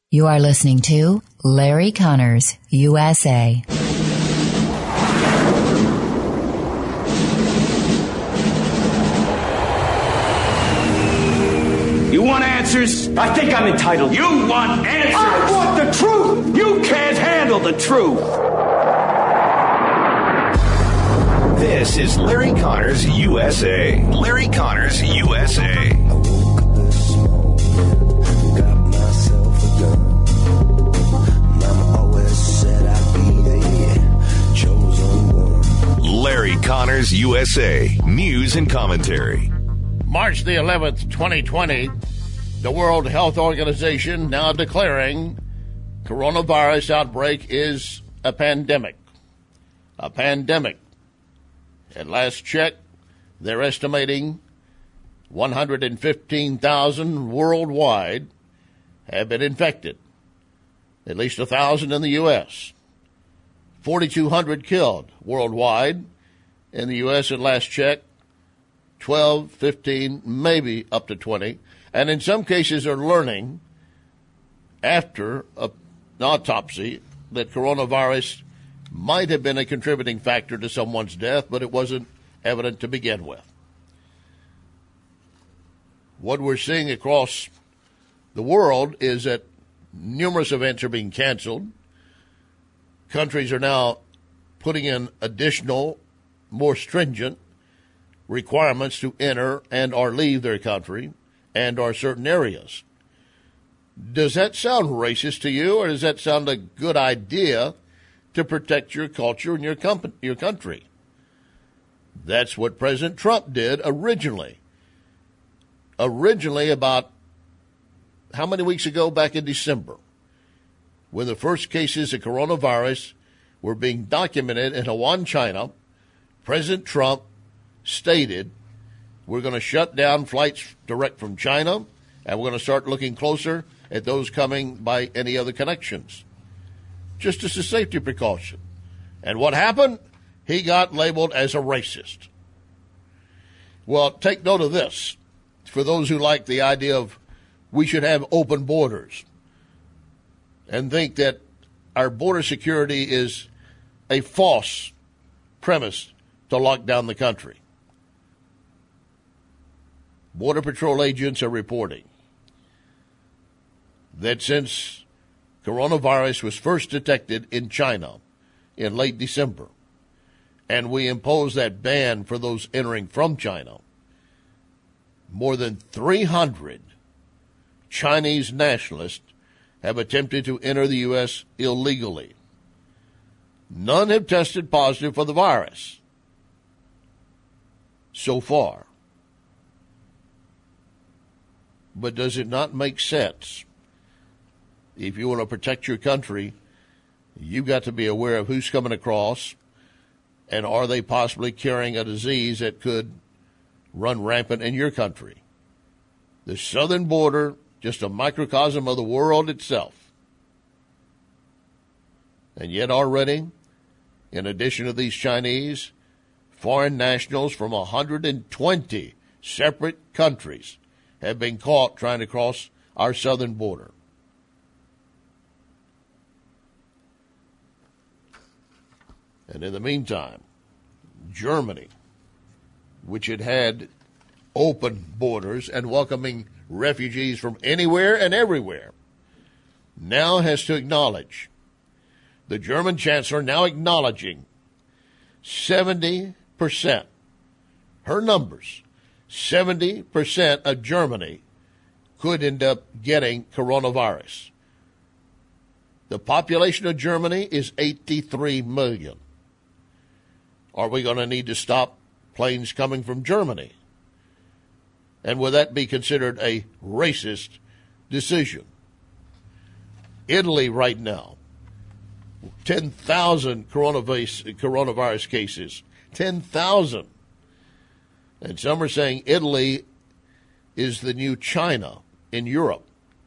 You are listening to Larry Connors, USA. You want answers? I think I'm entitled. You want answers? I want the truth! You can't handle the truth! This is Larry Connors, USA. Larry Connors, USA. Larry Connors, USA. News and commentary. March the 11th, 2020, the World Health Organization now declaring coronavirus outbreak is a pandemic. A pandemic. At last check, they're estimating 115,000 worldwide have been infected. At least 1,000 in the U.S. 4,200 killed worldwide. In the U.S. at last check, 12, 15, maybe up to 20. And in some cases are learning after an autopsy that coronavirus might have been a contributing factor to someone's death, but it wasn't evident to begin with. What we're seeing across the world is that numerous events are being canceled. Countries are now putting in additional, more stringent requirements to enter and or leave their country and or certain areas. Does that sound racist to you, or does that sound a good idea to protect your culture and your country? That's what President Trump did originally. Originally, about how many weeks ago? Back in December, when the first cases of coronavirus were being documented in Wuhan, China, President Trump stated, we're going to shut down flights direct from China, and we're going to start looking closer at those coming by any other connections, just as a safety precaution. And what happened? He got labeled as a racist. Well, take note of this. For those who like the idea of we should have open borders and think that our border security is a false premise to lock down the country. Border Patrol agents are reporting that since coronavirus was first detected in China in late December, and we imposed that ban for those entering from China, more than 300 Chinese nationalists have attempted to enter the U.S. illegally. None have tested positive for the virus so far. But does it not make sense? If you want to protect your country, you've got to be aware of who's coming across, and are they possibly carrying a disease that could run rampant in your country. The southern border, just a microcosm of the world itself. And yet already, in addition to these Chinese, foreign nationals from 120 separate countries have been caught trying to cross our southern border. And in the meantime, Germany, which had open borders and welcoming refugees from anywhere and everywhere, now has to acknowledge, the German chancellor now acknowledging 70%, her numbers, 70% of Germany could end up getting coronavirus. The population of Germany is 83 million. Are we going to need to stop planes coming from Germany? And will that be considered a racist decision? Italy right now, 10,000 coronavirus cases. 10,000. And some are saying Italy is the new China in Europe.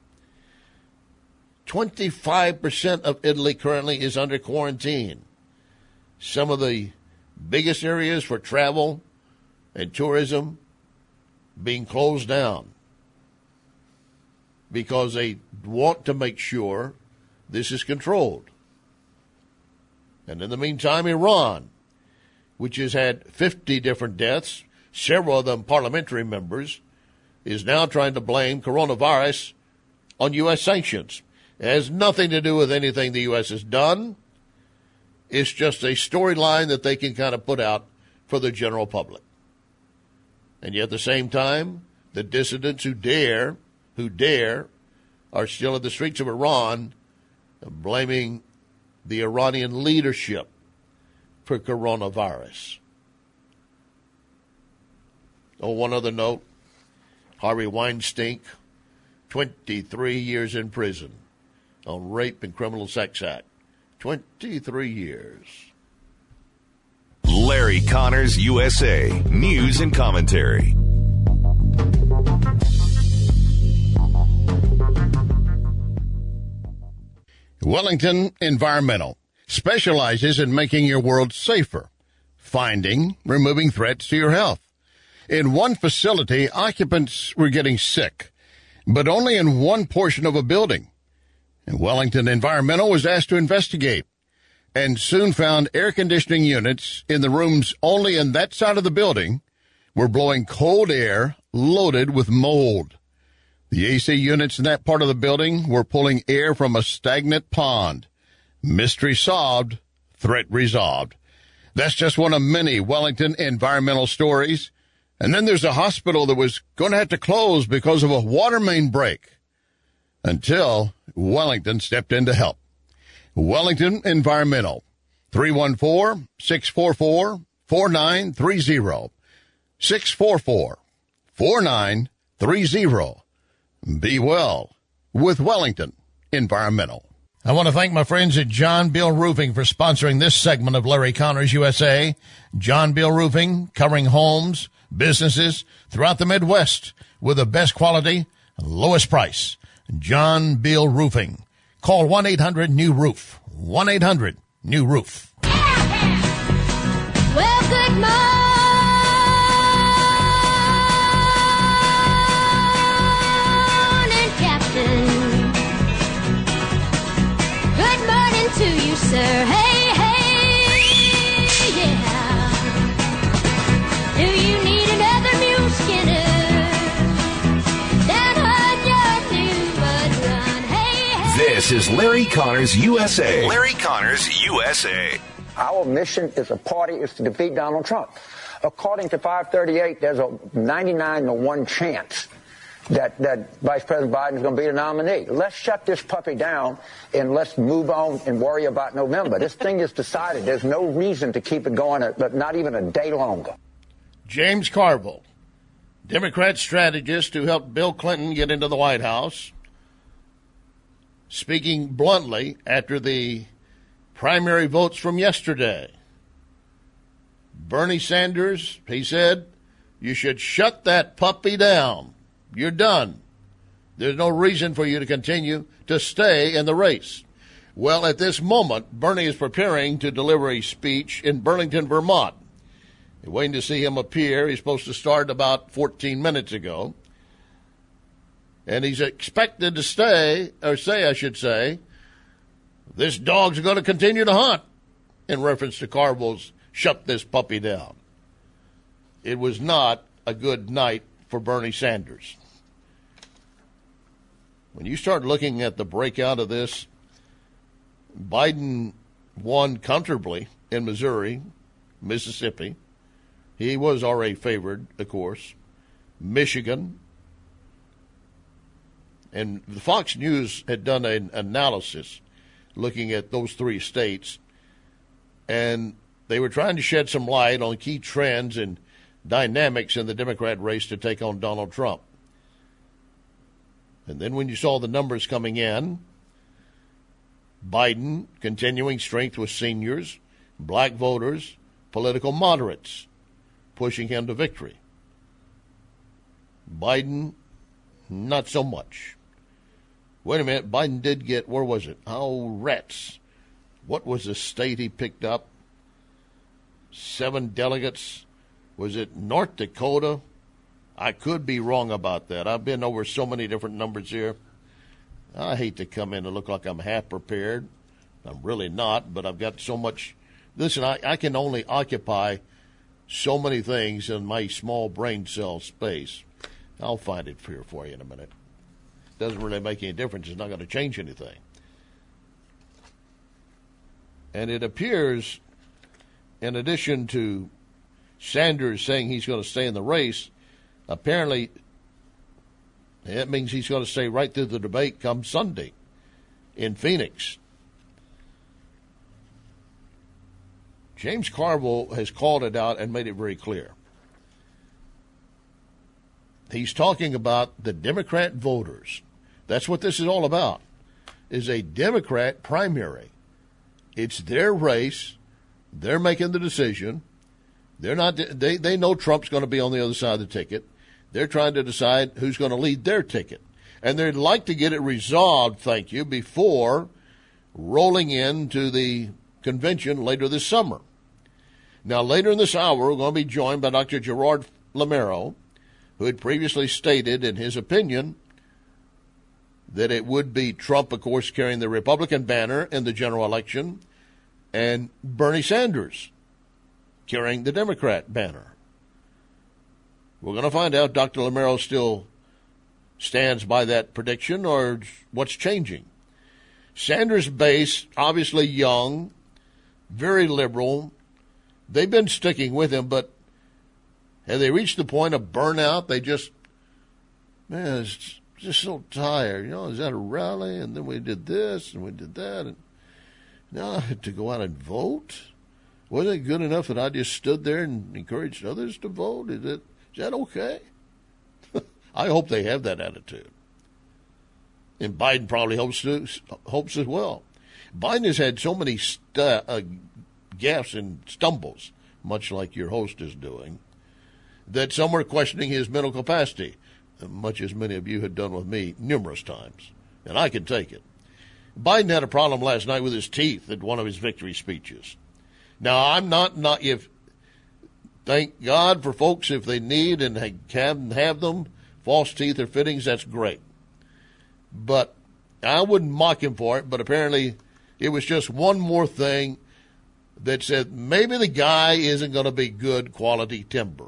25% of Italy currently is under quarantine. Some of the biggest areas for travel and tourism being closed down. because they want to make sure this is controlled. And in the meantime, Iran, which has had 50 different deaths, several of them parliamentary members, is now trying to blame coronavirus on U.S. sanctions. It has nothing to do with anything the U.S. has done. It's just a storyline that they can kind of put out for the general public. And yet at the same time, the dissidents who dare, are still in the streets of Iran blaming the Iranian leadership for coronavirus. Oh, one other note. Harvey Weinstein, 23 years in prison on rape and criminal sex act. 23 years. Larry Connors, USA. News and commentary. Wellington Environmental specializes in making your world safer, finding, removing threats to your health. In one facility, occupants were getting sick, but only in one portion of a building. And Wellington Environmental was asked to investigate and soon found air conditioning units in the rooms only in that side of the building were blowing cold air loaded with mold. The AC units in that part of the building were pulling air from a stagnant pond. Mystery solved, threat resolved. That's just one of many Wellington environmental stories. And then there's a hospital that was going to have to close because of a water main break until Wellington stepped in to help. Wellington Environmental, 314-644-4930, 644-4930. Be well with Wellington Environmental. I want to thank my friends at John Bill Roofing for sponsoring this segment of Larry Connors USA. John Bill Roofing, covering homes, businesses throughout the Midwest with the best quality and lowest price. John Bill Roofing. Call 1-800-NEW-ROOF. 1-800-NEW-ROOF. Well, good morning, Captain. Good morning to you, sir. Hey, hey, yeah. Do you need another mule skinner? Down on your new mud run. Hey, hey. This is Larry Connors, USA. Larry Connors, USA. Our mission as a party is to defeat Donald Trump. According to 538, there's a 99-1 chance that Vice President Biden is going to be the nominee. Let's shut this puppy down and let's move on and worry about November. This thing is decided. There's no reason to keep it going, not even a day longer. James Carville, Democrat strategist who helped Bill Clinton get into the White House, speaking bluntly after the primary votes from yesterday. Bernie Sanders, he said, you should shut that puppy down. You're done. There's no reason for you to continue to stay in the race. Well, at this moment, Bernie is preparing to deliver a speech in Burlington, Vermont. You're waiting to see him appear. He's supposed to start about 14 minutes ago. And he's expected to say, this dog's going to continue to hunt, in reference to Carville's shut this puppy down. It was not a good night for Bernie Sanders. When you start looking at the breakout of this, Biden won comfortably in Missouri, Mississippi. He was already favored, of course. Michigan. And the Fox News had done an analysis looking at those three states, and they were trying to shed some light on key trends and dynamics in the Democrat race to take on Donald Trump. And then when you saw the numbers coming in, Biden continuing strength with seniors, black voters, political moderates, pushing him to victory. Biden, not so much. Wait a minute, Biden did get, where was it? Rats. What was the state he picked up? 7 delegates. Was it North Dakota? I could be wrong about that. I've been over so many different numbers here. I hate to come in and look like I'm half prepared. I'm really not, but I've got so much. Listen, I can only occupy so many things in my small brain cell space. I'll find it here for you in a minute. Doesn't really make any difference. It's not going to change anything. And it appears, in addition to Sanders saying he's going to stay in the race, apparently that means he's going to stay right through the debate come Sunday in Phoenix. James Carville has called it out and made it very clear. He's talking about the Democrat voters. That's what this is all about, is a Democrat primary. It's their race. They're making the decision. They're not. They know Trump's going to be on the other side of the ticket. They're trying to decide who's going to lead their ticket. And they'd like to get it resolved, thank you, before rolling into the convention later this summer. Now, later in this hour, we're going to be joined by Dr. Gerard Lameiro, who had previously stated in his opinion that it would be Trump, of course, carrying the Republican banner in the general election, and Bernie Sanders carrying the Democrat banner. We're going to find out if Dr. Lameiro still stands by that prediction or what's changing. Sanders' base, obviously young, very liberal. They've been sticking with him, but have they reached the point of burnout? They just, man, it's just so tired. You know, I was at a rally, and then we did this, and we did that, and now I had to go out and vote? Wasn't it good enough that I just stood there and encouraged others to vote? Is that okay? I hope they have that attitude. And Biden probably hopes as well. Biden has had so many gaffes and stumbles, much like your host is doing, that some are questioning his mental capacity, much as many of you had done with me numerous times. And I can take it. Biden had a problem last night with his teeth at one of his victory speeches. Now, I'm not if thank God for folks if they need and have them, false teeth or fittings, that's great. But I wouldn't mock him for it, but apparently it was just one more thing that said maybe the guy isn't going to be good quality timber.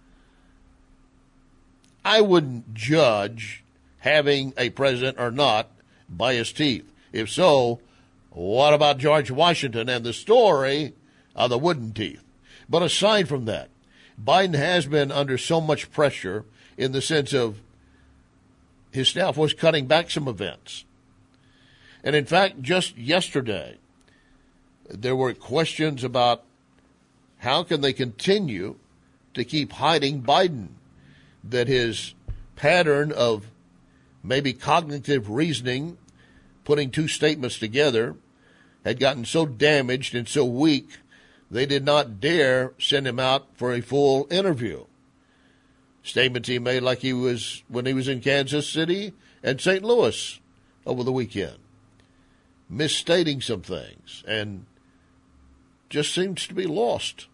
I wouldn't judge having a president or not by his teeth. If so, what about George Washington and the story of the wooden teeth? But aside from that, Biden has been under so much pressure in the sense of his staff was cutting back some events. And in fact, just yesterday, there were questions about how can they continue to keep hiding Biden, that his pattern of maybe cognitive reasoning, putting two statements together, had gotten so damaged and so weak, they did not dare send him out for a full interview. Statements he made like he was when he was in Kansas City and St. Louis over the weekend, misstating some things, and just seems to be lost.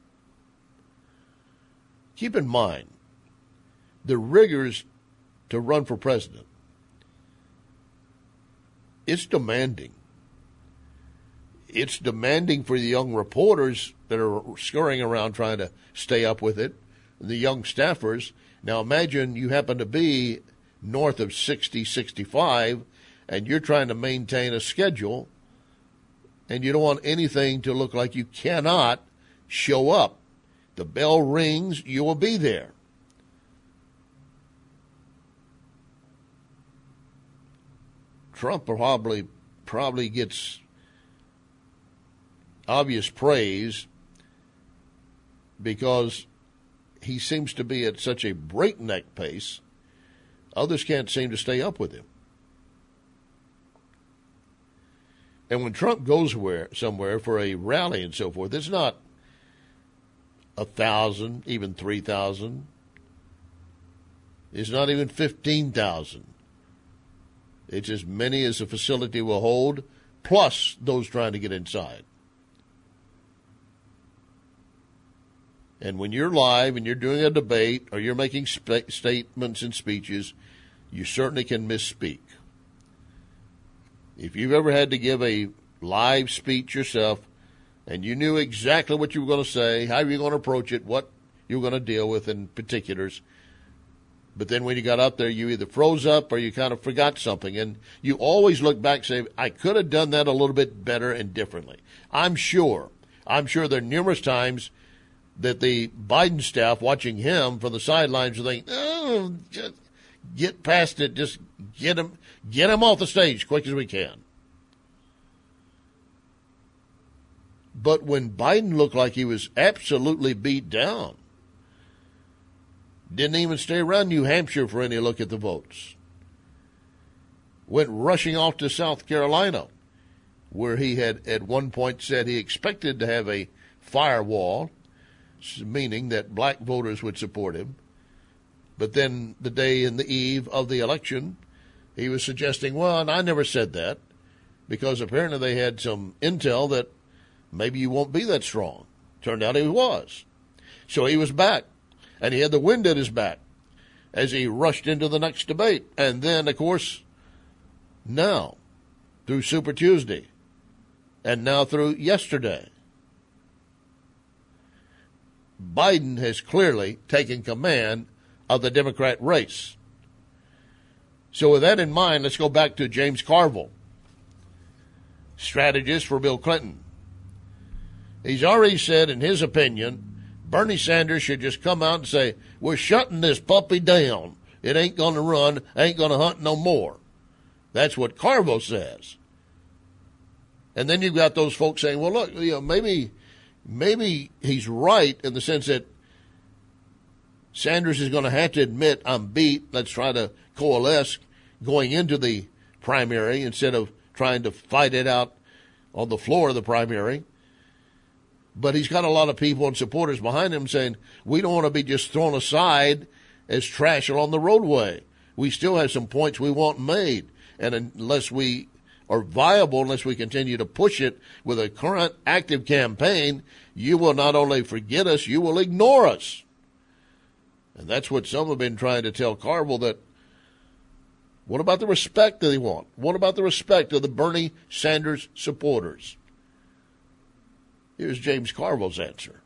Keep in mind, the rigors to run for president, it's demanding. It's demanding for the young reporters that are scurrying around trying to stay up with it, the young staffers. Now imagine you happen to be north of 60, 65, and you're trying to maintain a schedule, and you don't want anything to look like you cannot show up. The bell rings, you will be there. Trump probably gets obvious praise because he seems to be at such a breakneck pace, others can't seem to stay up with him. And when Trump goes somewhere for a rally and so forth, it's not 1,000, even 3,000. It's not even 15,000. It's as many as the facility will hold, plus those trying to get inside. And when you're live and you're doing a debate or you're making statements and speeches, you certainly can misspeak. If you've ever had to give a live speech yourself and you knew exactly what you were going to say, how you were going to approach it, what you were going to deal with in particulars, but then when you got up there, you either froze up or you kind of forgot something. And you always look back and say, I could have done that a little bit better and differently. I'm sure there are numerous times that the Biden staff watching him from the sidelines will think, oh, just get past it. Just get him off the stage as quick as we can. But when Biden looked like he was absolutely beat down, didn't even stay around New Hampshire for any look at the votes, went rushing off to South Carolina, where he had at one point said he expected to have a firewall, meaning that black voters would support him. But then the day in the eve of the election, he was suggesting, well, and I never said that, because apparently they had some intel that maybe you won't be that strong. Turned out he was. So he was back, and he had the wind at his back as he rushed into the next debate. And then, of course, now, through Super Tuesday, and now through yesterday, Biden has clearly taken command of the Democrat race. So with that in mind, let's go back to James Carville, strategist for Bill Clinton. He's already said, in his opinion, Bernie Sanders should just come out and say, we're shutting this puppy down. It ain't going to run, ain't going to hunt no more. That's what Carville says. And then you've got those folks saying, well, look, maybe he's right in the sense that Sanders is going to have to admit, I'm beat. Let's try to coalesce going into the primary instead of trying to fight it out on the floor of the primary. But he's got a lot of people and supporters behind him saying, we don't want to be just thrown aside as trash along the roadway. We still have some points we want made. And unless we are viable, unless we continue to push it with a current active campaign, you will not only forget us, you will ignore us. And that's what some have been trying to tell Carville, that what about the respect that they want? What about the respect of the Bernie Sanders supporters? Here's James Carville's answer.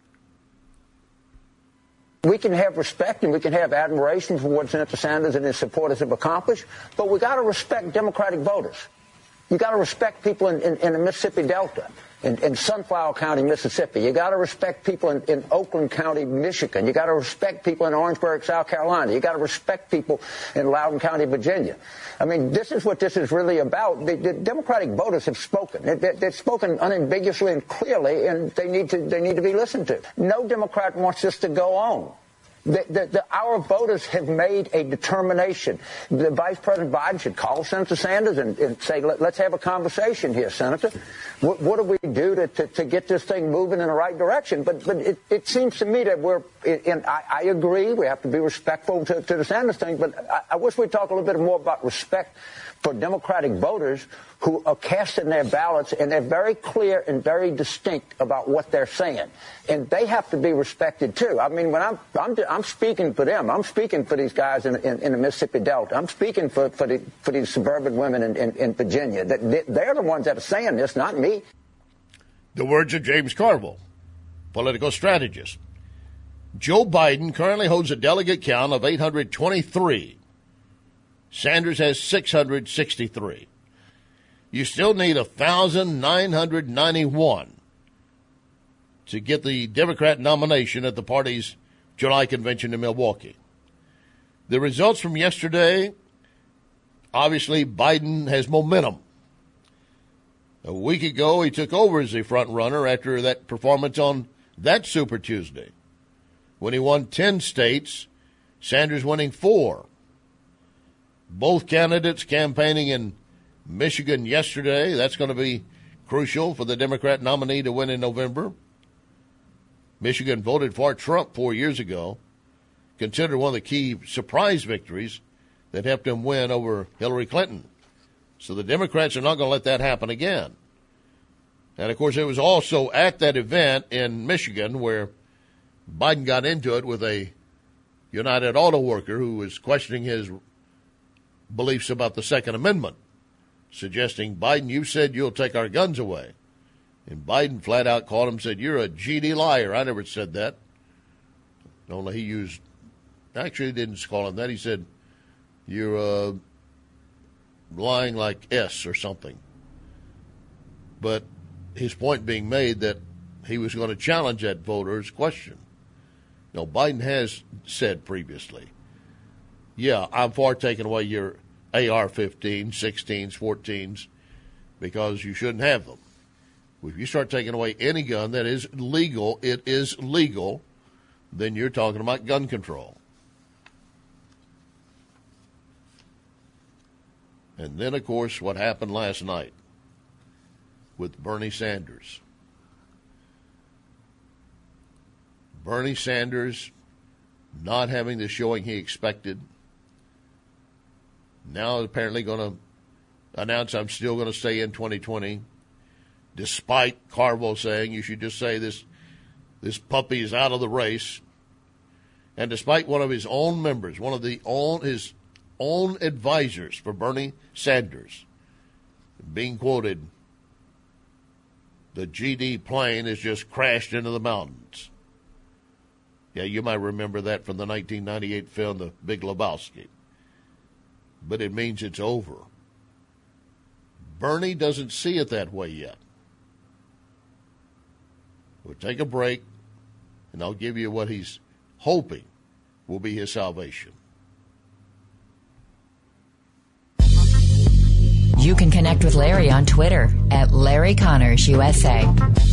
We can have respect and we can have admiration for what Senator Sanders and his supporters have accomplished, but we got to respect Democratic voters. You got to respect people in the Mississippi Delta, in Sunflower County, Mississippi. You got to respect people in Oakland County, Michigan. You got to respect people in Orangeburg, South Carolina. You got to respect people in Loudoun County, Virginia. I mean, this is what this is really about. The Democratic voters have spoken. They've spoken unambiguously and clearly, and they need to be listened to. No Democrat wants this to go on. Our voters have made a determination. The Vice President Biden should call Senator Sanders and say, let's have a conversation here, Senator. What do we do to get this thing moving in the right direction? But it seems to me that I agree, we have to be respectful to the Sanders thing, but I wish we'd talk a little bit more about respect for Democratic voters who are casting their ballots, and they're very clear and very distinct about what they're saying. And they have to be respected, too. I mean, when I'm speaking for them, I'm speaking for these guys in the Mississippi Delta. I'm speaking for these suburban women in Virginia. They're the ones that are saying this, not me. The words of James Carville, political strategist. Joe Biden currently holds a delegate count of 823. Sanders has 663. You still need 1,991 to get the Democrat nomination at the party's July convention in Milwaukee. The results from yesterday, obviously Biden has momentum. A week ago, he took over as the front runner after that performance on that Super Tuesday, when he won 10 states, Sanders winning 4. Both candidates campaigning in Michigan yesterday. That's going to be crucial for the Democrat nominee to win in November. Michigan voted for Trump 4 years ago, considered one of the key surprise victories that helped him win over Hillary Clinton. So the Democrats are not going to let that happen again. And, of course, it was also at that event in Michigan where Biden got into it with a United Auto Worker who was questioning his beliefs about the Second Amendment. suggesting, Biden, you said you'll take our guns away. And Biden flat out called him and said, you're a GD liar. I never said that. Only he didn't call him that. He said, you're lying like S or something. But his point being made that he was going to challenge that voter's question. No, Biden has said previously, yeah, I'm for taking away your AR-15s, 16s, 14s, because you shouldn't have them. If you start taking away any gun that is legal, it is legal, then you're talking about gun control. And then, of course, what happened last night with Bernie Sanders. Bernie Sanders not having the showing he expected. Now apparently going to announce I'm still going to stay in 2020, despite Carville saying you should just say this puppy is out of the race. And despite one of his own members, his own advisors for Bernie Sanders being quoted, the GD plane has just crashed into the mountains. Yeah, you might remember that from the 1998 film, The Big Lebowski. But it means it's over. Bernie doesn't see it that way yet. We'll take a break, and I'll give you what he's hoping will be his salvation. You can connect with Larry on Twitter at Larry Connors USA.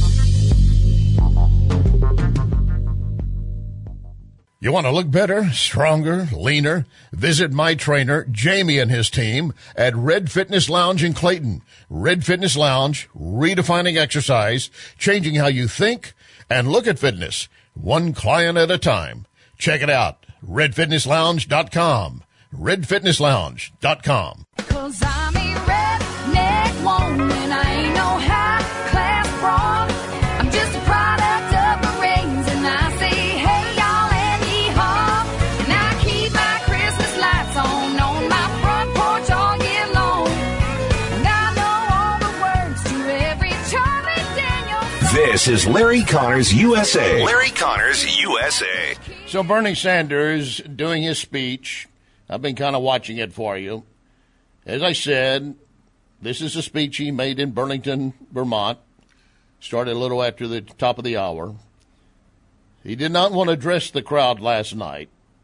You want to look better, stronger, leaner? Visit my trainer, Jamie, and his team at Red Fitness Lounge in Clayton. Red Fitness Lounge, redefining exercise, changing how you think and look at fitness, one client at a time. Check it out, redfitnesslounge.com. redfitnesslounge.com. 'Cause I'm a redneck woman, I ain't no high-class broad. I'm just a product of the rains, and I say, hey, y'all, and yee-haw. And I keep my Christmas lights on my front porch all year long. And I know all the words to every Charlie Daniels song. This is Larry Connors USA. Larry Connors USA. So Bernie Sanders doing his speech, I've been kind of watching it for you. As I said, this is a speech he made in Burlington, Vermont. Started a little after the top of the hour. He did not want to address the crowd last night.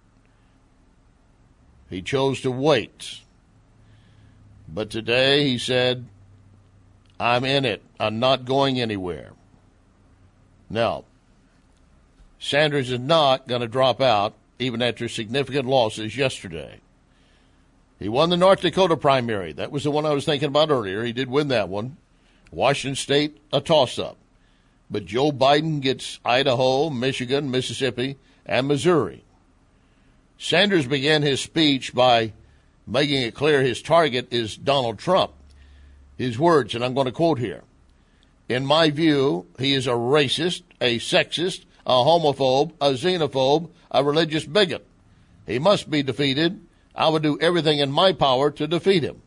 He chose to wait. But today he said, I'm in it. I'm not going anywhere. Now, Sanders is not going to drop out even after significant losses yesterday. He won the North Dakota primary. That was the one I was thinking about earlier. He did win that one. Washington State, a toss-up. But Joe Biden gets Idaho, Michigan, Mississippi, and Missouri. Sanders began his speech by making it clear his target is Donald Trump. His words, and I'm going to quote here. In my view, he is a racist, a sexist, a homophobe, a xenophobe, a religious bigot. He must be defeated. I would do everything in my power to defeat him.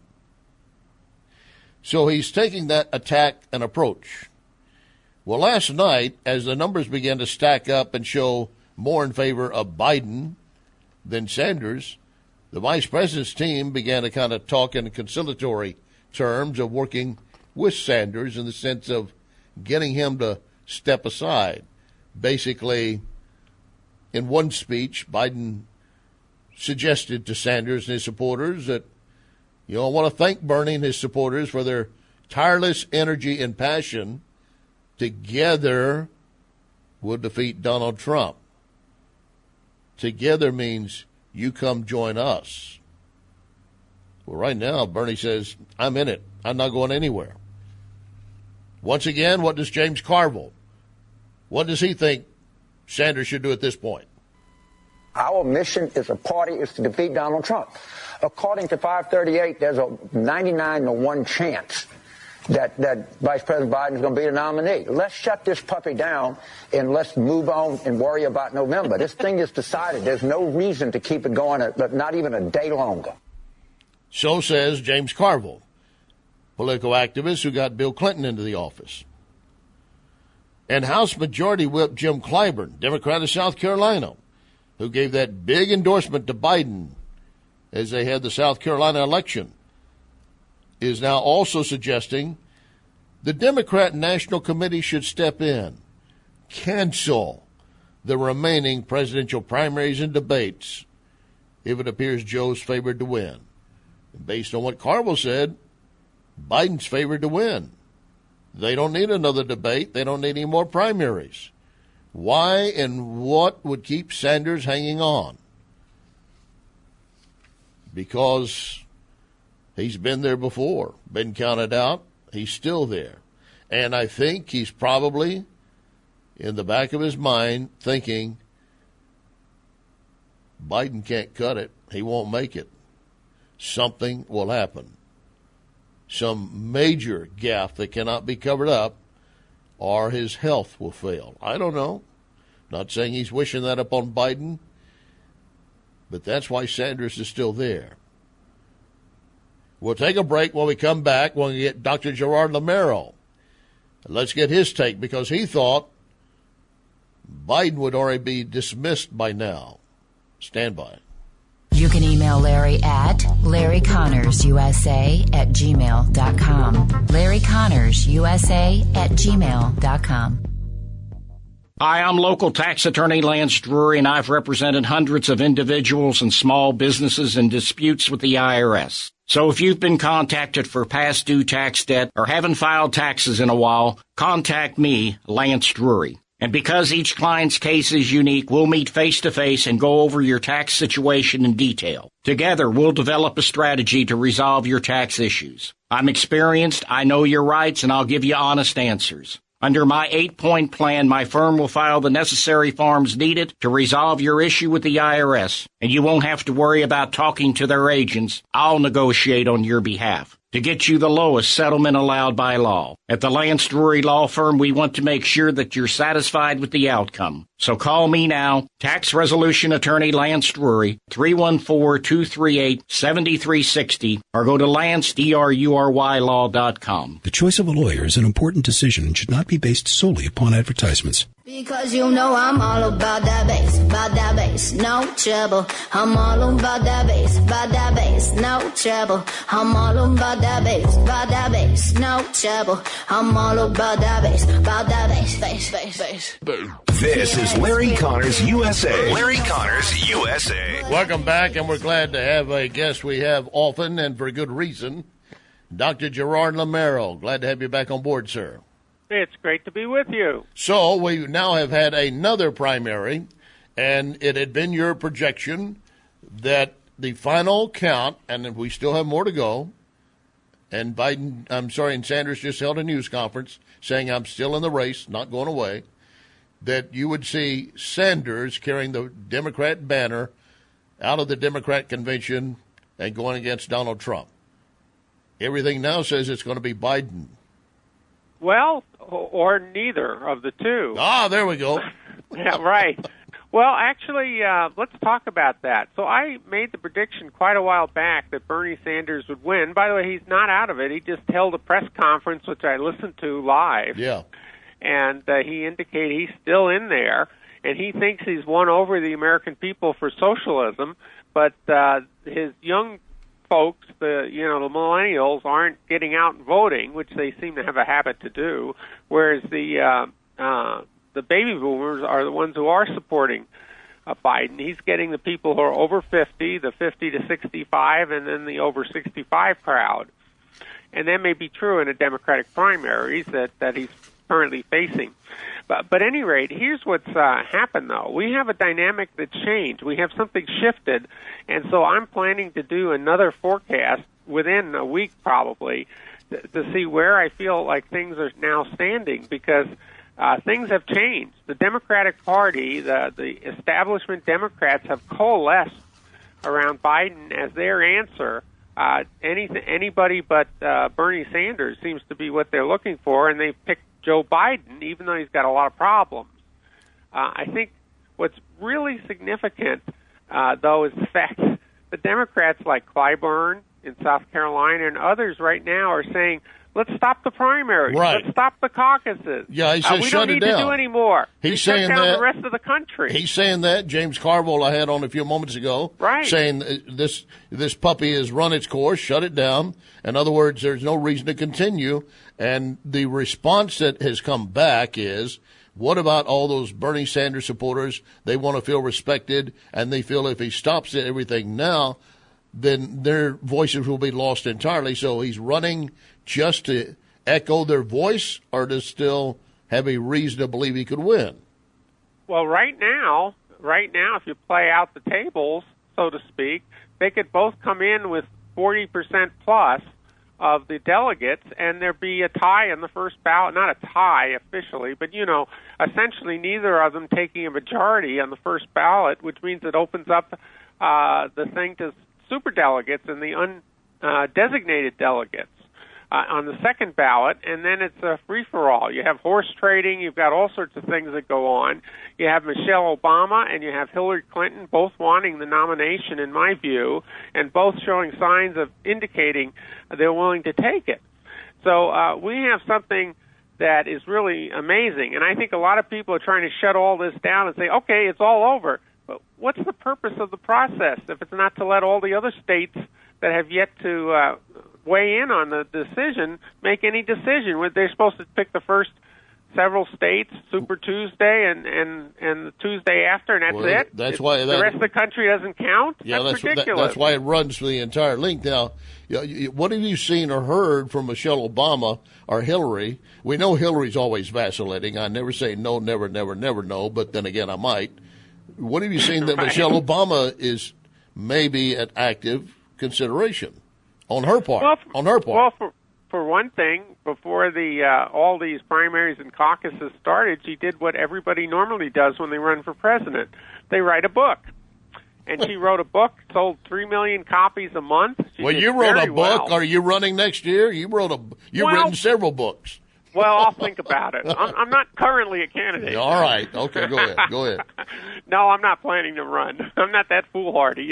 So he's taking that attack and approach. Well, last night, as the numbers began to stack up and show more in favor of Biden than Sanders, the vice president's team began to kind of talk in conciliatory terms of working with Sanders in the sense of getting him to step aside. Basically, in one speech, Biden suggested to Sanders and his supporters that, I want to thank Bernie and his supporters for their tireless energy and passion. Together, we'll defeat Donald Trump. Together means you come join us. Well, right now, Bernie says, I'm in it. I'm not going anywhere. Once again, what does James Carville, what does he think Sanders should do at this point? Our mission as a party is to defeat Donald Trump. According to 538, there's a 99-1 chance that Vice President Biden is going to be the nominee. Let's shut this puppy down and let's move on and worry about November. This thing is decided. There's no reason to keep it going, not even a day longer. So says James Carville. political activist who got Bill Clinton into the office. And House Majority Whip Jim Clyburn, Democrat of South Carolina, who gave that big endorsement to Biden as they had the South Carolina election, is now also suggesting the Democrat National Committee should step in, cancel the remaining presidential primaries and debates if it appears Joe's favored to win. And based on what Carville said, Biden's favored to win. They don't need another debate. They don't need any more primaries. Why and what would keep Sanders hanging on? Because he's been there before, been counted out. He's still there. And I think he's probably, in the back of his mind, thinking, Biden can't cut it. He won't make it. Something will happen. Some major gaffe that cannot be covered up, or his health will fail. I don't know. Not saying he's wishing that upon Biden, but that's why Sanders is still there. We'll take a break. When we come back, we'll get Dr. Gerard Lamero. Let's get his take, because he thought Biden would already be dismissed by now. Stand by. You can email Larry at LarryConnorsUSA@gmail.com. LarryConnorsUSA@gmail.com. Hi, I'm local tax attorney Lance Drury, and I've represented hundreds of individuals and small businesses in disputes with the IRS. So if you've been contacted for past due tax debt or haven't filed taxes in a while, contact me, Lance Drury. And because each client's case is unique, we'll meet face-to-face and go over your tax situation in detail. Together, we'll develop a strategy to resolve your tax issues. I'm experienced, I know your rights, and I'll give you honest answers. Under my 8-point plan, my firm will file the necessary forms needed to resolve your issue with the IRS, and you won't have to worry about talking to their agents. I'll negotiate on your behalf to get you the lowest settlement allowed by law. At the Lance Drury Law Firm, we want to make sure that you're satisfied with the outcome. So call me now, Tax Resolution Attorney Lance Drury, 314-238-7360, or go to LanceDruryLaw.com. The choice of a lawyer is an important decision and should not be based solely upon advertisements. Because you know I'm all about that bass, no trouble. I'm all about that bass, no trouble. I'm all about that bass, no trouble. I'm all about that bass, bass. This is Larry Connors USA. Larry Connors USA. Welcome back, and we're glad to have a guest we have often and for good reason, Dr. Gerard Lamero. Glad to have you back on board, sir. It's great to be with you. So we now have had another primary, and it had been your projection that the final count, and we still have more to go, and and Sanders just held a news conference saying I'm still in the race, not going away, that you would see Sanders carrying the Democrat banner out of the Democrat convention and going against Donald Trump. Everything now says it's going to be Biden. Well, or neither of the two. Ah, there we go. Yeah, right. Well, actually, let's talk about that. So I made the prediction quite a while back that Bernie Sanders would win. By the way, he's not out of it. He just held a press conference, which I listened to live. Yeah. And he indicated he's still in there, and he thinks he's won over the American people for socialism, but his young folks, the millennials, aren't getting out and voting, which they seem to have a habit to do, whereas the baby boomers are the ones who are supporting Biden. He's getting the people who are over 50, the 50 to 65, and then the over 65 crowd. And that may be true in the Democratic primaries that he's currently facing. But at any rate, here's what's happened, though. We have a dynamic that changed. We have something shifted, and so I'm planning to do another forecast within a week probably to see where I feel like things are now standing, because things have changed. The Democratic Party, the establishment Democrats have coalesced around Biden as their answer. Anybody but Bernie Sanders seems to be what they're looking for, and they've picked Joe Biden, even though he's got a lot of problems. I think what's really significant, though, is the fact that the Democrats like Clyburn in South Carolina, and others right now are saying, let's stop the primaries. Right. Let's stop the caucuses. Yeah, he says we shut don't it need down. to do any more. He's shut saying down that the rest of the country. He's saying that. James Carville I had on a few moments ago, right, saying this puppy has run its course, shut it down. In other words, there's no reason to continue. And the response that has come back is, what about all those Bernie Sanders supporters? They want to feel respected, and they feel if he stops everything now, then their voices will be lost entirely. So he's running just to echo their voice, or to still have a reason to believe he could win? Well, right now, if you play out the tables, so to speak, they could both come in with 40% plus of the delegates, and there'd be a tie in the first ballot. Not a tie officially, but, essentially neither of them taking a majority on the first ballot, which means it opens up the thing to superdelegates and the undesignated delegates on the second ballot, and then it's a free-for-all. You have horse trading. You've got all sorts of things that go on. You have Michelle Obama and you have Hillary Clinton both wanting the nomination, in my view, and both showing signs of indicating they're willing to take it. So we have something that is really amazing, and I think a lot of people are trying to shut all this down and say, okay, it's all over. But what's the purpose of the process if it's not to let all the other states that have yet to weigh in on the decision make any decision? They're supposed to pick the first several states, Super Tuesday, and the Tuesday after, and that's it? That's why the rest of the country doesn't count? Yeah, that's ridiculous. That's why it runs for the entire length. Now, what have you seen or heard from Michelle Obama or Hillary? We know Hillary's always vacillating. I never say no, never, never, never no, but then again, I might. What have you seen that Michelle Obama is maybe an active consideration on her part? Well, for one thing, before the all these primaries and caucuses started, she did what everybody normally does when they run for president. They write a book. And she wrote a book, sold 3 million copies a month. You wrote a book. Well. Are you running next year? You've written several books. Well, I'll think about it. I'm not currently a candidate. All right. Okay, go ahead. No, I'm not planning to run. I'm not that foolhardy.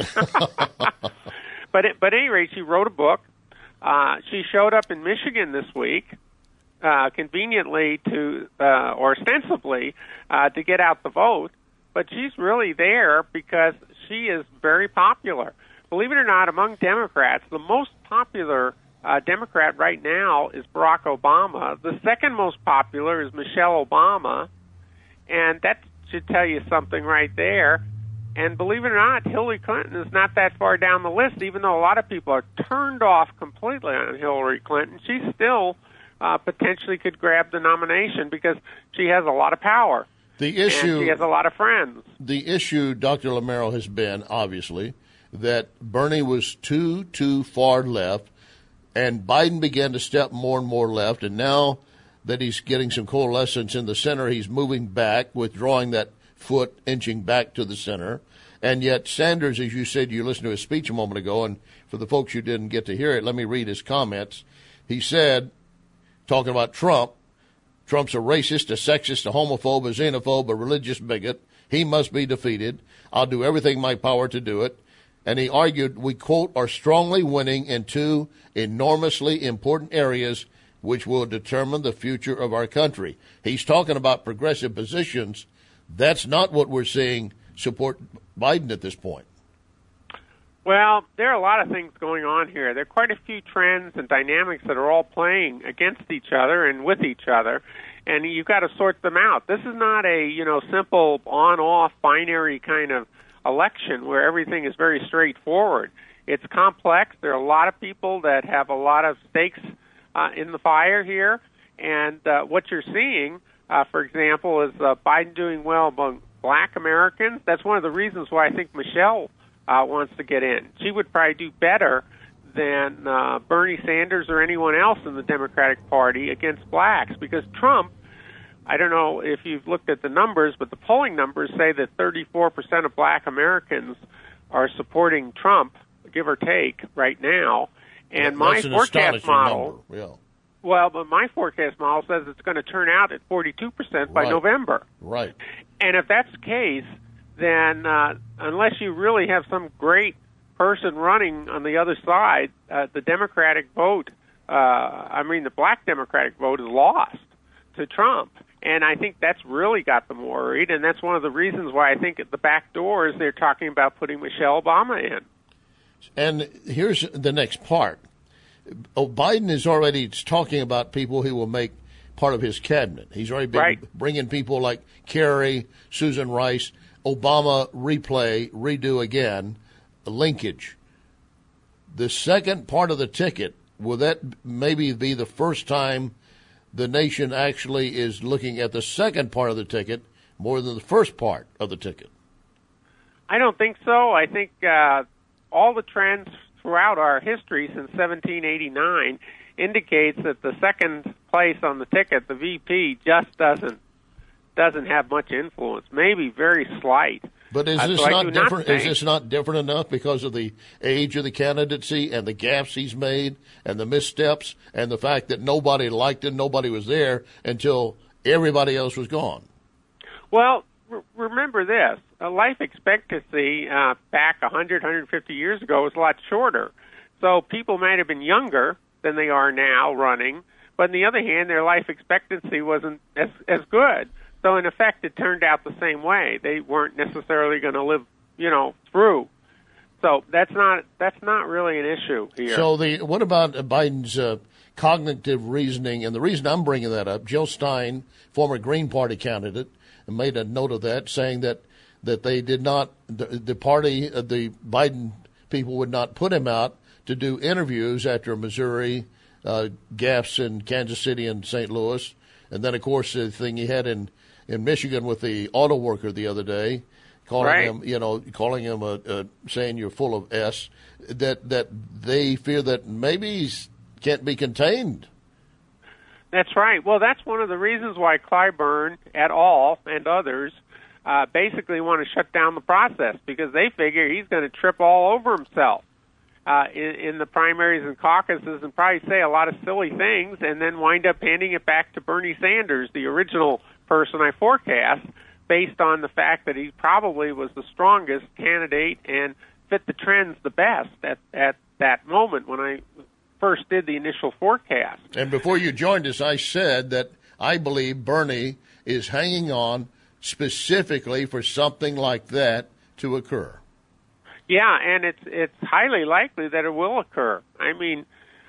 But at any rate, she wrote a book. She showed up in Michigan this week, conveniently or ostensibly, to get out the vote. But she's really there because she is very popular. Believe it or not, among Democrats, the most popular Democrat right now is Barack Obama. The second most popular is Michelle Obama, and that should tell you something right there. And believe it or not, Hillary Clinton is not that far down the list, even though a lot of people are turned off completely on Hillary Clinton. She still potentially could grab the nomination because she has a lot of power. And she has a lot of friends. The issue, Dr. Lamero, has been, obviously, that Bernie was too far left, and Biden began to step more and more left, and now that he's getting some coalescence in the center, he's moving back, withdrawing that foot, inching back to the center. And yet Sanders, as you said, you listened to his speech a moment ago, and for the folks who didn't get to hear it, let me read his comments. He said, talking about Trump's a racist, a sexist, a homophobe, a xenophobe, a religious bigot. He must be defeated. I'll do everything in my power to do it. And he argued, we, quote, are strongly winning in two enormously important areas which will determine the future of our country. He's talking about progressive positions. That's not what we're seeing support Biden at this point. Well, there are a lot of things going on here. There are quite a few trends and dynamics that are all playing against each other and with each other, and you've got to sort them out. This is not a, simple on-off binary kind of election where everything is very straightforward. It's complex. There are a lot of people that have a lot of stakes in the fire here, and what you're seeing, for example, is Biden doing well among black Americans. That's one of the reasons why I think Michelle wants to get in. She would probably do better than Bernie Sanders or anyone else in the Democratic Party against blacks, because Trump, I don't know if you've looked at the numbers, but the polling numbers say that 34% of black Americans are supporting Trump, give or take, right now. And my forecast model, well, but my forecast model says it's going to turn out at 42% by November. Right. And if that's the case, then unless you really have some great person running on the other side, the Democratic vote, the black Democratic vote is lost to Trump. And I think that's really got them worried, and that's one of the reasons why I think at the back doors they're talking about putting Michelle Obama in. And here's the next part. Biden is already talking about people he will make part of his cabinet. He's already been bringing people like Kerry, Susan Rice, Obama redo again, linkage. The second part of the ticket, will that maybe be the first time the nation actually is looking at the second part of the ticket more than the first part of the ticket? I don't think so. I think all the trends throughout our history since 1789 indicates that the second place on the ticket, the VP, just doesn't have much influence, maybe very slight. But is this not different? Is this not different enough because of the age of the candidacy and the gaffes he's made and the missteps and the fact that nobody liked him, nobody was there until everybody else was gone? Well, remember this. Life expectancy back 100, 150 years ago was a lot shorter. So people might have been younger than they are now running, but on the other hand, their life expectancy wasn't as good. So in effect, it turned out the same way. They weren't necessarily going to live, through. So that's not really an issue here. So what about Biden's cognitive reasoning? And the reason I'm bringing that up, Jill Stein, former Green Party candidate, made a note of that, saying that they did not, the party, the Biden people would not put him out to do interviews after Missouri, gaffes in Kansas City and St. Louis. And then, of course, the thing he had in Michigan with the auto worker the other day, calling him, saying you're full of S, that they fear that maybe he can't be contained. That's right. Well, that's one of the reasons why Clyburn et al. And others basically want to shut down the process, because they figure he's going to trip all over himself in the primaries and caucuses and probably say a lot of silly things and then wind up handing it back to Bernie Sanders, the original person I forecast, based on the fact that he probably was the strongest candidate and fit the trends the best at that moment when I first did the initial forecast. And before you joined us, I said that I believe Bernie is hanging on specifically for something like that to occur. Yeah, and it's highly likely that it will occur. I mean,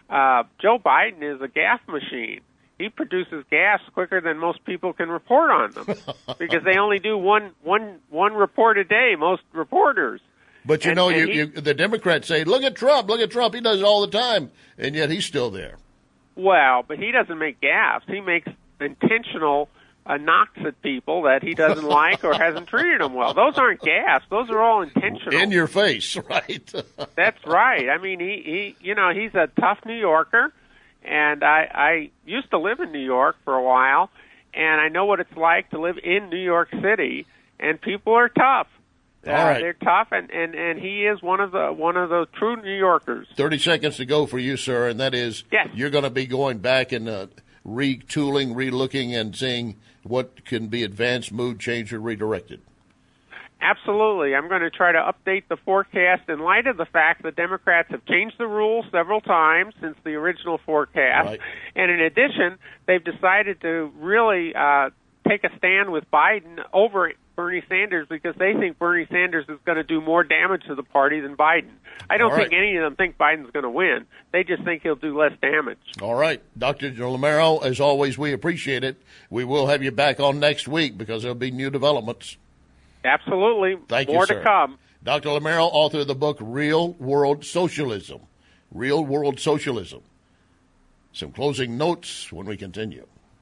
Joe Biden is a gaffe machine. He produces gaffes quicker than most people can report on them because they only do one report a day, most reporters. But the Democrats say, look at Trump, he does it all the time, and yet he's still there. Well, but he doesn't make gaffes. He makes intentional knocks at people that he doesn't like or hasn't treated them well. Those aren't gaffes. Those are all intentional. In your face, right? That's right. I mean, he's a tough New Yorker, and I used to live in New York for a while, and I know what it's like to live in New York City, and people are tough. All right. They're tough, and he is one of the true New Yorkers. 30 seconds to go for you, sir, and that is You're going to be going back and retooling, relooking, and seeing what can be advanced, moved, changed, or redirected. Absolutely. I'm going to try to update the forecast in light of the fact that Democrats have changed the rules several times since the original forecast. Right. And in addition, they've decided to really take a stand with Biden over Bernie Sanders because they think Bernie Sanders is going to do more damage to the party than Biden. I don't think any of them think Biden's going to win. They just think he'll do less damage. All right. Dr. Lamero, as always, we appreciate it. We will have you back on next week because there'll be new developments. Absolutely. Thank you, more sir. to come. Dr. Lamero, author of the book Real World Socialism. Real World Socialism. Some closing notes when we continue.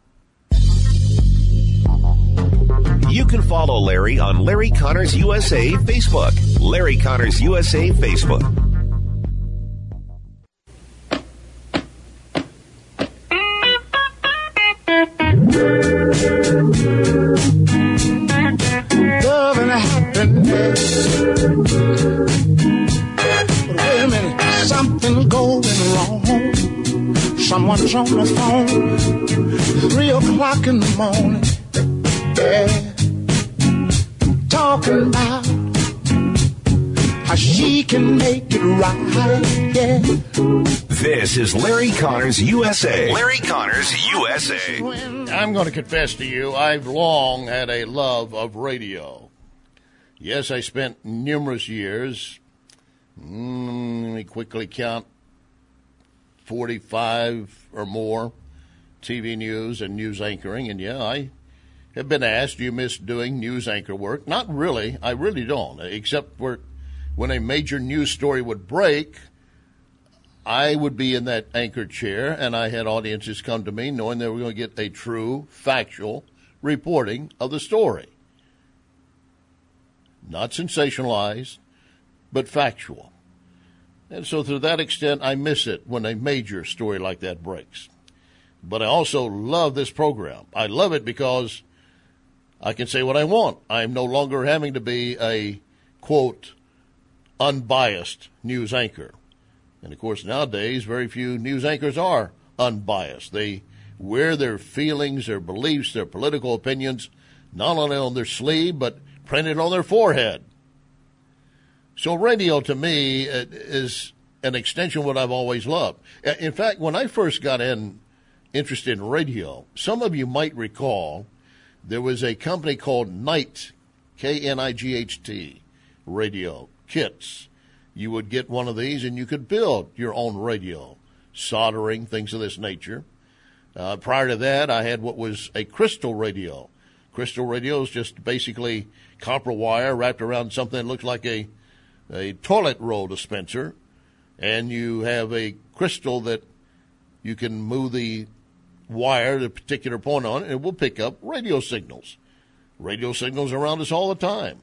You can follow Larry on Larry Connors USA Facebook. Larry Connors USA Facebook. Love and happiness. But wait a minute, something going wrong. Someone's on the phone, 3 o'clock in the morning. Yeah. Talking about how she can make it right, yeah. This is Larry Connors USA. Larry Connors USA. I'm going to confess to you, I've long had a love of radio. Yes, I spent numerous years, let me quickly count, 45 or more TV news and news anchoring. And yeah, I have been asked, do you miss doing news anchor work? Not really. I really don't, except for when a major news story would break, I would be in that anchor chair, and I had audiences come to me knowing they were going to get a true, factual reporting of the story. Not sensationalized, but factual. And so to that extent, I miss it when a major story like that breaks. But I also love this program. I love it because I can say what I want. I'm no longer having to be a, quote, unbiased news anchor. And, of course, nowadays, very few news anchors are unbiased. They wear their feelings, their beliefs, their political opinions, not only on their sleeve, but printed on their forehead. So radio, to me, is an extension of what I've always loved. In fact, when I first got interested in radio, some of you might recall there was a company called Knight, K-N-I-G-H-T, radio kits. You would get one of these and you could build your own radio, soldering, things of this nature. Prior to that, I had what was a crystal radio. Crystal radio is just basically copper wire wrapped around something that looks like a toilet roll dispenser. And you have a crystal that you can move the wire to a particular point on, and it will pick up radio signals. Radio signals around us all the time.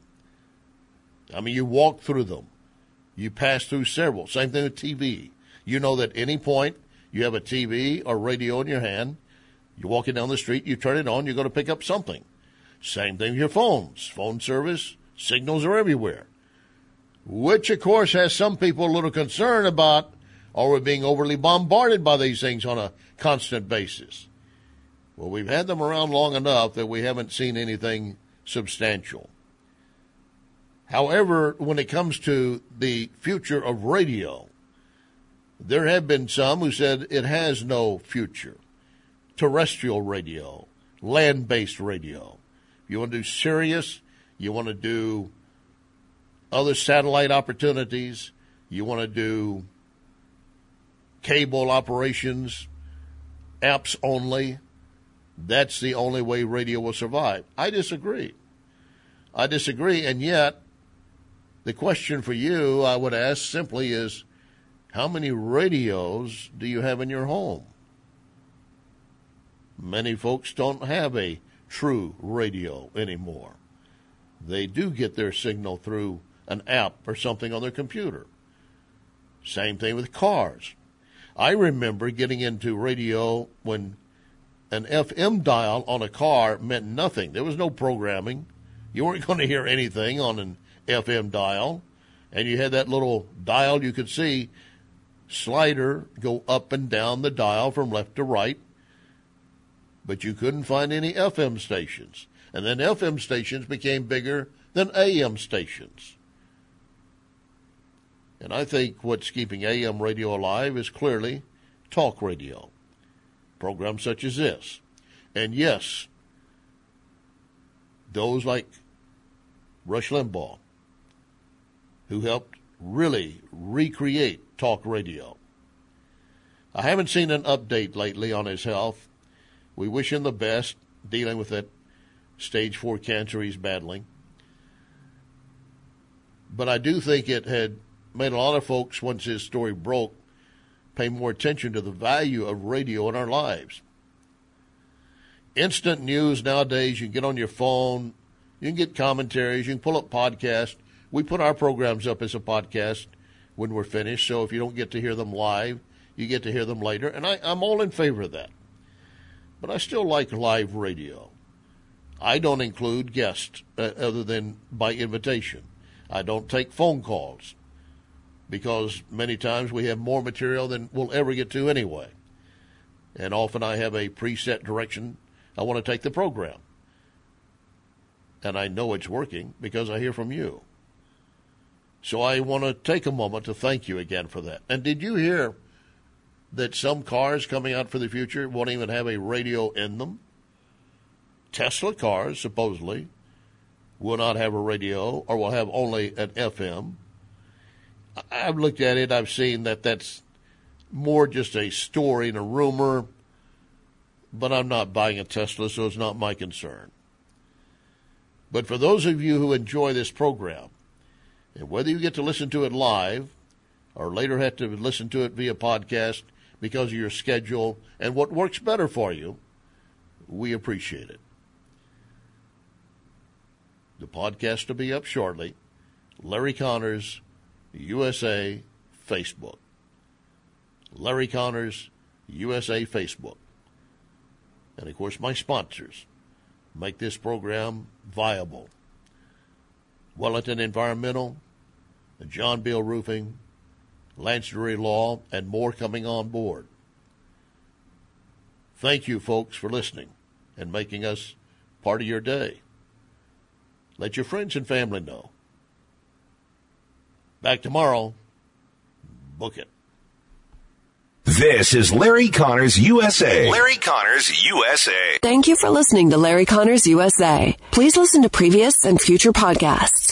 I mean, you walk through them. You pass through several. Same thing with TV. You know that at any point you have a TV or radio in your hand. You're walking down the street, you turn it on, you're going to pick up something. Same thing with your phones. Phone service, signals are everywhere. Which, of course, has some people a little concerned about, are we being overly bombarded by these things on a constant basis? Well, we've had them around long enough that we haven't seen anything substantial. However, when it comes to the future of radio, there have been some who said it has no future. Terrestrial radio, land-based radio. You want to do Sirius, you want to do other satellite opportunities, you want to do cable operations, apps only, that's the only way radio will survive. I disagree, and yet the question for you, I would ask simply is, how many radios do you have in your home? Many folks don't have a true radio anymore. They do get their signal through an app or something on their computer. Same thing with cars. I remember getting into radio when an FM dial on a car meant nothing. There was no programming. You weren't going to hear anything on an FM dial, and you had that little dial you could see slider go up and down the dial from left to right, but you couldn't find any FM stations. And then FM stations became bigger than AM stations. And I think what's keeping AM radio alive is clearly talk radio, programs such as this. And yes, those like Rush Limbaugh, who helped really recreate talk radio. I haven't seen an update lately on his health. We wish him the best, dealing with that stage 4 cancer he's battling. But I do think it had made a lot of folks, once his story broke, pay more attention to the value of radio in our lives. Instant news nowadays, you can get on your phone, you can get commentaries, you can pull up podcasts. We put our programs up as a podcast when we're finished, so if you don't get to hear them live, you get to hear them later, and I'm all in favor of that. But I still like live radio. I don't include guests other than by invitation. I don't take phone calls because many times we have more material than we'll ever get to anyway. And often I have a preset direction I want to take the program. And I know it's working because I hear from you. So I want to take a moment to thank you again for that. And did you hear that some cars coming out for the future won't even have a radio in them? Tesla cars, supposedly, will not have a radio or will have only an FM. I've looked at it. I've seen that that's more just a story and a rumor, but I'm not buying a Tesla, so it's not my concern. But for those of you who enjoy this program, and whether you get to listen to it live or later have to listen to it via podcast because of your schedule and what works better for you, we appreciate it. The podcast will be up shortly. Larry Connors, USA, Facebook. Larry Connors, USA, Facebook. And, of course, my sponsors make this program viable. Wellington Environmental, John Bill Roofing, Lance Drury Law, and more coming on board. Thank you, folks, for listening and making us part of your day. Let your friends and family know. Back tomorrow. Book it. This is Larry Connors USA. Larry Connors USA. Thank you for listening to Larry Connors USA. Please listen to previous and future podcasts